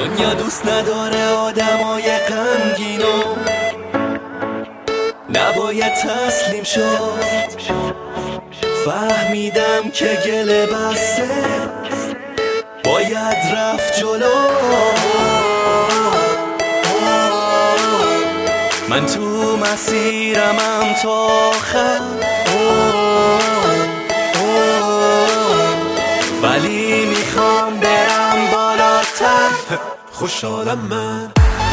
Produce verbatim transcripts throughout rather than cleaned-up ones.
دنیا دوست نداره آدمای غمگینو، نباید تسلیم شد. فهمیدم که گله بسته باید رفت جلو. من تو مسیرمم تا آخر، ولی میخوام برم بالاتر. خوشحالم من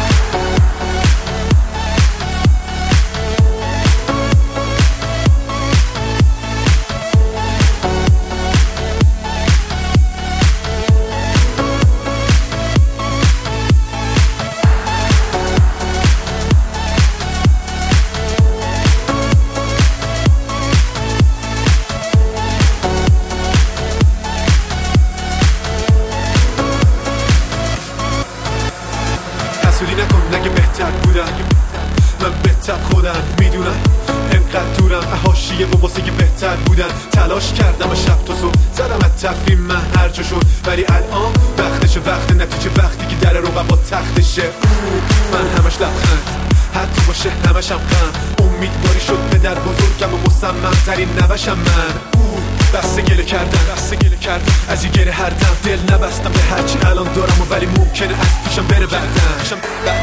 حسودی نکن نگه بهتر بودم، من بهتر خودم میدونم. انقدر دورم حاشیه و واسه بهتر بودن تلاش کردم و شب تا صبح زدم از تفریم من هر جا شد، ولی الان وقتشه، وقت نتیجه وقتی که در رو با تختشه. من همش لبخند حتی باشه همش هم غم، امیدواری شد پدر بزرگم و مصمم ترین نوشم من. بسته گله کردن بسته گله کردن از این گره هر دم، دل نبستم به هرچی الان دارم و ولی ممکنه از پیشم بره بعدم.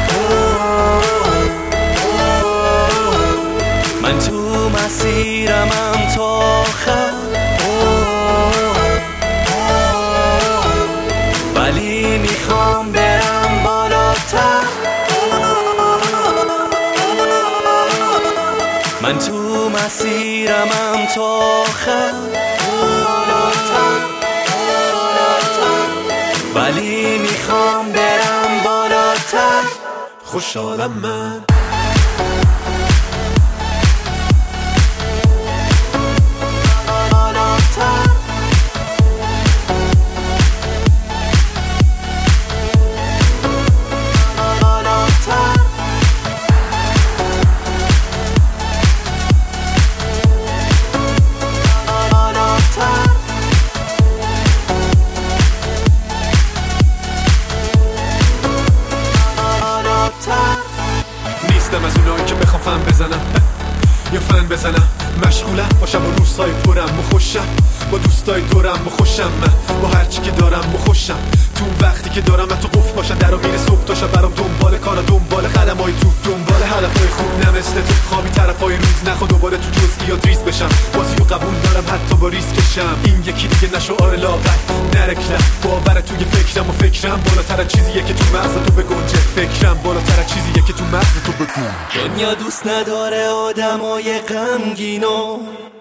من تو مسیرمم تا آخر، ولی میخوام برم بالاتر. من تو مسیرمم تا آخر، ولی میخوام برم بالاتر. خوشحالم من از اونایی که بخوام فن بزنم یا فن بزنم. مشغولم باشم و روزهای پرم و خوشم، با دوستای دورم و خوشم، من با هرچی که دارم و خوشم. تو وقتی که دارم من تو قفل باشم درو میره صبح تا شب، برام دنبال کارا، دنبال قدمای تو، دنبال هدفای خوب. نه مثل تو خوابی طرفای روز نخوا دوباره تو جزئیات ریز بشم. بازیو قبول دارم حتی با ریسکشم. این یکی دیگه نشو آره لاغر نرکلم، باور توی فکرم و فکرم بالاتر از چیزیه که تو مغز تو بگنجه. فکرم بالاتر از چیزیه که تو مغز تو بگنجه. دنیا دوست نداره آدمای غمگینو،